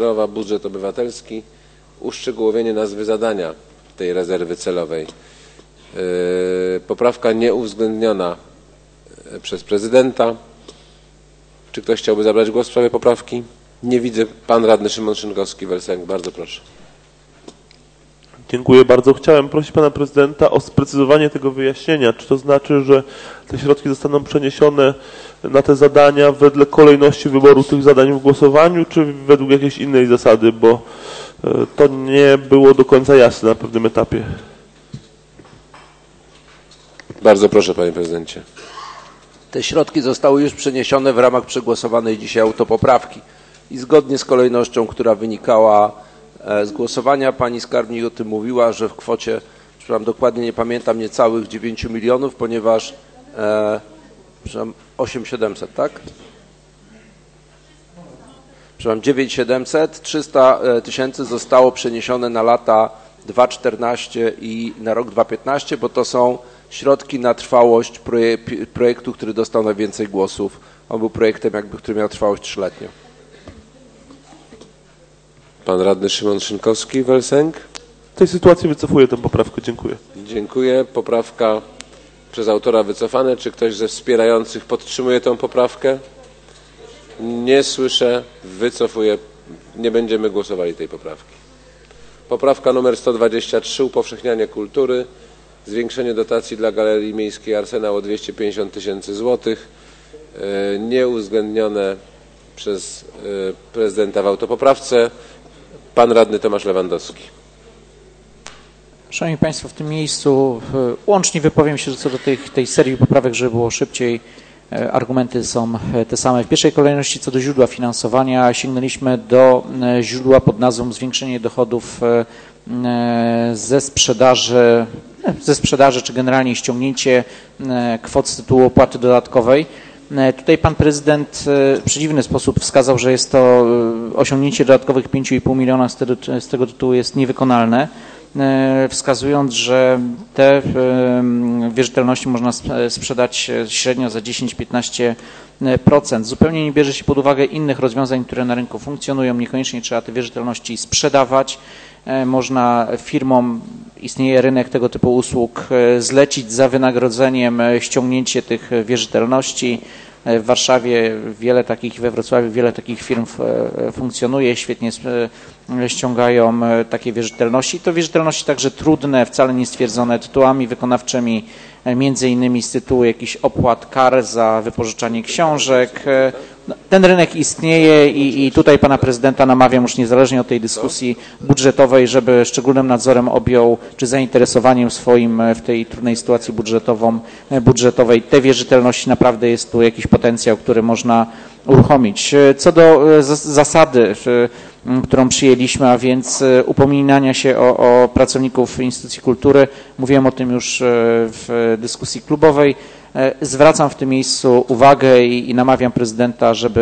sektorową, budżet obywatelski, uszczegółowienie nazwy zadania tej rezerwy celowej. Poprawka nieuwzględniona przez prezydenta. Czy ktoś chciałby zabrać głos w sprawie poprawki? Nie widzę. Pan radny Szymon Szynkowski-Welsenk. Bardzo proszę. Dziękuję bardzo. Chciałem prosić pana prezydenta o sprecyzowanie tego wyjaśnienia. Czy to znaczy, że te środki zostaną przeniesione na te zadania wedle kolejności wyboru tych zadań w głosowaniu, czy według jakiejś innej zasady, bo to nie było do końca jasne na pewnym etapie. Bardzo proszę, panie prezydencie. Te środki zostały już przeniesione w ramach przegłosowanej dzisiaj autopoprawki i zgodnie z kolejnością, która wynikała z głosowania, pani skarbnik o tym mówiła, że w kwocie, przepraszam, dokładnie nie pamiętam, niecałych 9 milionów, ponieważ 8700, tak? Przepraszam, 9700, 300 tysięcy zostało przeniesione na lata 2014 i na rok 2015, bo to są środki na trwałość projektu, który dostał najwięcej głosów. On był projektem, który miał trwałość 3-letnią. Pan radny Szymon Szynkowski-Welsenk. W tej sytuacji wycofuję tę poprawkę. Dziękuję. Dziękuję. Poprawka przez autora wycofana. Czy ktoś ze wspierających podtrzymuje tę poprawkę? Nie słyszę. Wycofuję. Nie będziemy głosowali tej poprawki. Poprawka numer 123. Upowszechnianie kultury. Zwiększenie dotacji dla Galerii Miejskiej Arsenał o 250 tysięcy złotych. Nieuwzględnione przez prezydenta w autopoprawce. Pan radny Tomasz Lewandowski. Szanowni Państwo, w tym miejscu łącznie wypowiem się co do tej serii poprawek, żeby było szybciej. Argumenty są te same. W pierwszej kolejności co do źródła finansowania sięgnęliśmy do źródła pod nazwą zwiększenie dochodów ze sprzedaży czy generalnie ściągnięcie kwot z tytułu opłaty dodatkowej. Tutaj pan prezydent w przedziwny sposób wskazał, że jest to osiągnięcie dodatkowych 5,5 miliona z tego tytułu jest niewykonalne, wskazując, że te wierzytelności można sprzedać średnio za 10-15%. Zupełnie nie bierze się pod uwagę innych rozwiązań, które na rynku funkcjonują. Niekoniecznie trzeba te wierzytelności sprzedawać. Można firmom, istnieje rynek tego typu usług, zlecić za wynagrodzeniem ściągnięcie tych wierzytelności. W Warszawie wiele takich, we Wrocławiu wiele takich firm funkcjonuje, świetnie ściągają takie wierzytelności. To wierzytelności także trudne, wcale nie stwierdzone tytułami wykonawczymi, między innymi z tytułu jakichś opłat, kar za wypożyczanie książek. Ten rynek istnieje i tutaj pana prezydenta namawiam już niezależnie od tej dyskusji budżetowej, żeby szczególnym nadzorem objął, czy zainteresowaniem swoim w tej trudnej sytuacji budżetowej te wierzytelności. Naprawdę jest tu jakiś potencjał, który można uruchomić. Co do zasady, którą przyjęliśmy, a więc upominania się o pracowników instytucji kultury, mówiłem o tym już w dyskusji klubowej. Zwracam w tym miejscu uwagę i namawiam prezydenta, żeby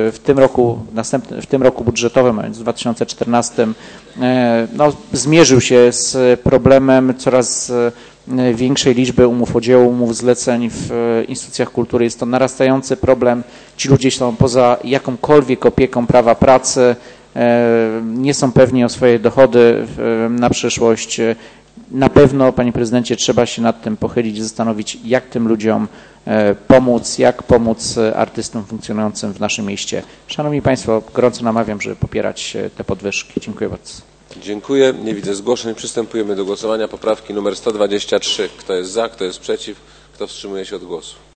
w tym roku budżetowym, a więc w 2014, zmierzył się z problemem coraz większej liczby umów o dzieło, umów zleceń w instytucjach kultury. Jest to narastający problem. Ci ludzie są poza jakąkolwiek opieką prawa pracy, nie są pewni o swoje dochody na przyszłość. Na pewno, panie prezydencie, trzeba się nad tym pochylić, zastanowić, jak tym ludziom pomóc, jak pomóc artystom funkcjonującym w naszym mieście. Szanowni Państwo, gorąco namawiam, żeby popierać te podwyżki. Dziękuję bardzo. Dziękuję. Nie widzę zgłoszeń. Przystępujemy do głosowania. Poprawki numer 123. Kto jest za, kto jest przeciw, kto wstrzymuje się od głosu?